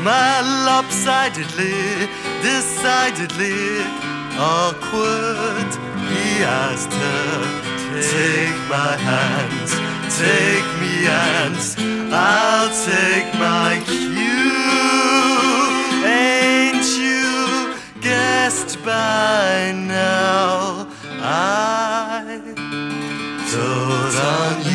my lopsidedly, decidedly awkward. He asked her, take my hand, take me and I'll take my cue. Ain't you guessed by now? I told on you.